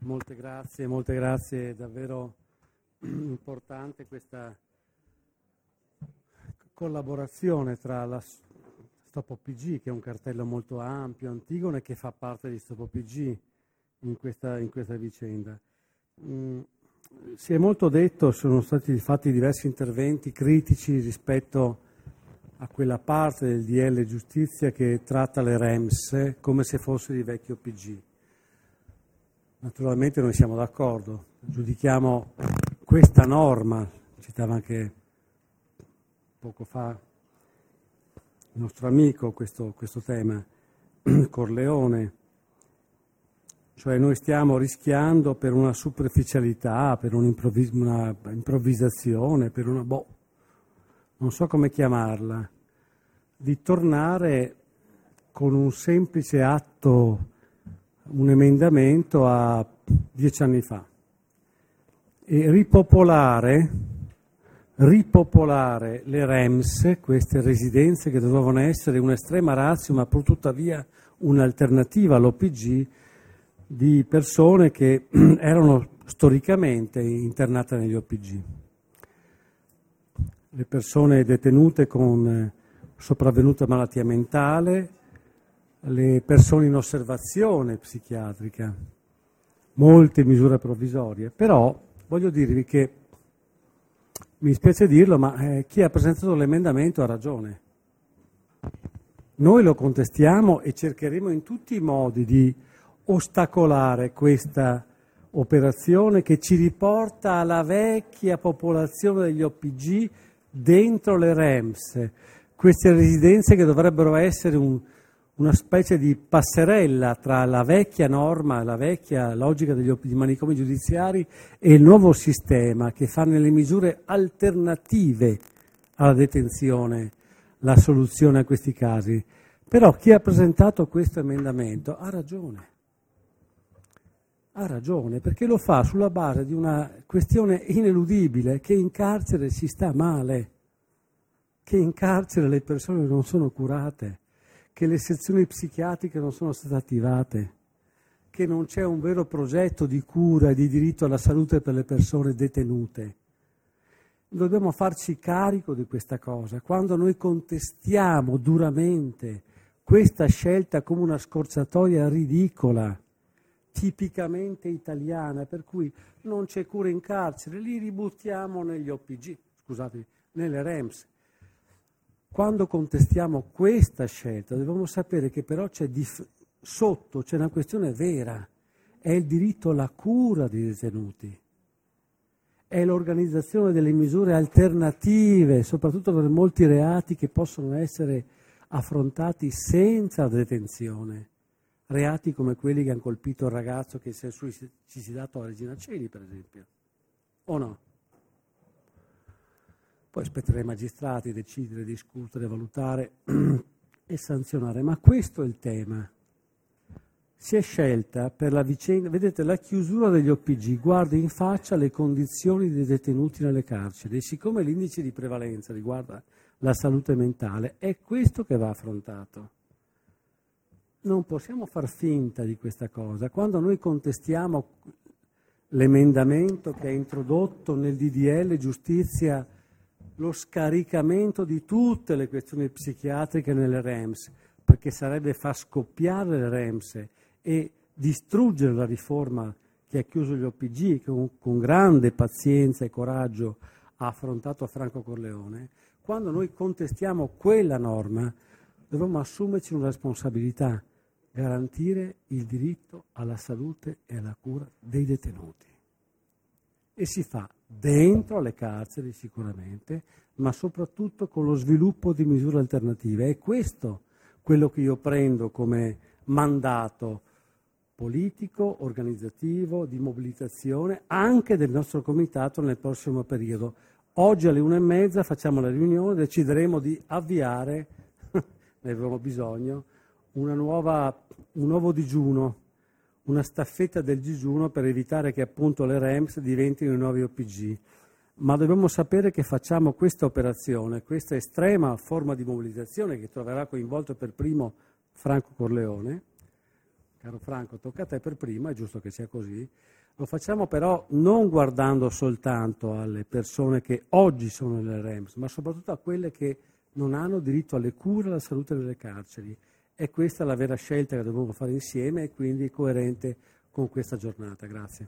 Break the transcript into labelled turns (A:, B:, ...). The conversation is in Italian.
A: Molte grazie, è davvero importante questa collaborazione tra la Stop OPG, che è un cartello molto ampio, Antigone, che fa parte di Stop OPG in questa vicenda. Si è molto detto, sono stati fatti diversi interventi critici rispetto a quella parte del DL Giustizia che tratta le REMS come se fosse di vecchio OPG. Naturalmente noi siamo d'accordo, giudichiamo questa norma, citava anche poco fa il nostro amico questo tema, Corleone, cioè noi stiamo rischiando per una superficialità, per una improvvisazione, per una, non so come chiamarla, di tornare con un semplice atto, un emendamento a 10 anni fa e ripopolare le REMS, queste residenze che dovevano essere un'estrema ratio ma pur tuttavia un'alternativa all'OPG di persone che erano storicamente internate negli OPG. Le persone detenute con sopravvenuta malattia mentale, le persone in osservazione psichiatrica, molte misure provvisorie, però voglio dirvi che, mi spiace dirlo, ma chi ha presentato l'emendamento ha ragione. Noi lo contestiamo e cercheremo in tutti i modi di ostacolare questa operazione che ci riporta alla vecchia popolazione degli OPG dentro le REMS, queste residenze che dovrebbero essere una specie di passerella tra la vecchia norma, la vecchia logica degli manicomi giudiziari e il nuovo sistema che fa nelle misure alternative alla detenzione la soluzione a questi casi. Però chi ha presentato questo emendamento ha ragione, perché lo fa sulla base di una questione ineludibile, che in carcere si sta male, che in carcere le persone non sono curate, che le sezioni psichiatriche non sono state attivate, che non c'è un vero progetto di cura e di diritto alla salute per le persone detenute. Dobbiamo farci carico di questa cosa. Quando noi contestiamo duramente questa scelta come una scorciatoia ridicola, tipicamente italiana, per cui non c'è cura in carcere, li ributtiamo negli OPG, nelle REMS. Quando contestiamo questa scelta dobbiamo sapere che però sotto c'è una questione vera, è il diritto alla cura dei detenuti, è l'organizzazione delle misure alternative, soprattutto per molti reati che possono essere affrontati senza detenzione, reati come quelli che hanno colpito il ragazzo che si è suicidato a Regina Coeli, per esempio, o no? Poi spetterà ai magistrati decidere, discutere, valutare e sanzionare. Ma questo è il tema. Si è scelta per la vicenda, vedete, la chiusura degli OPG guarda in faccia le condizioni dei detenuti nelle carceri e siccome l'indice di prevalenza riguarda la salute mentale, è questo che va affrontato. Non possiamo far finta di questa cosa. Quando noi contestiamo l'emendamento che ha introdotto nel DDL Giustizia lo scaricamento di tutte le questioni psichiatriche nelle REMS, perché sarebbe far scoppiare le REMS e distruggere la riforma che ha chiuso gli OPG, che con grande pazienza e coraggio ha affrontato Franco Corleone. Quando noi contestiamo quella norma dobbiamo assumerci una responsabilità, garantire il diritto alla salute e alla cura dei detenuti. E si fa dentro le carceri sicuramente, ma soprattutto con lo sviluppo di misure alternative. È questo quello che io prendo come mandato politico, organizzativo, di mobilitazione, anche del nostro comitato nel prossimo periodo. Oggi alle 1:30 facciamo la riunione, decideremo di avviare, ne avremo bisogno, un nuovo digiuno, una staffetta del digiuno per evitare che appunto le REMS diventino i nuovi OPG. Ma dobbiamo sapere che facciamo questa operazione, questa estrema forma di mobilitazione che troverà coinvolto per primo Franco Corleone, Caro Franco, tocca a te per prima, è giusto che sia così. Lo facciamo però non guardando soltanto alle persone che oggi sono nelle REMS, ma soprattutto a quelle che non hanno diritto alle cure e alla salute nelle carceri. E questa è la vera scelta che dobbiamo fare insieme e quindi coerente con questa giornata. Grazie.